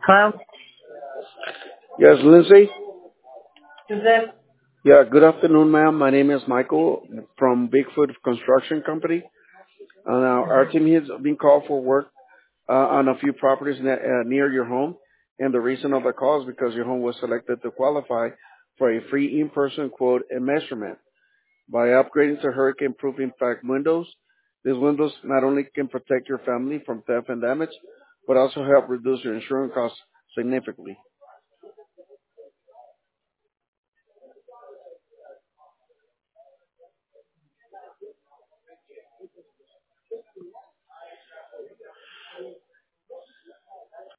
Hello? Yes, Lindsay. Is this? Yeah, good afternoon, ma'am. My name is Michael from Bigfoot Construction Company. Now, our team has been called for work on a few properties near your home. And the reason of the call is because your home was selected to qualify for a free in-person quote and measurement. By upgrading to hurricane-proof impact windows, these windows not only can protect your family from theft and damage, but also help reduce your insurance costs significantly.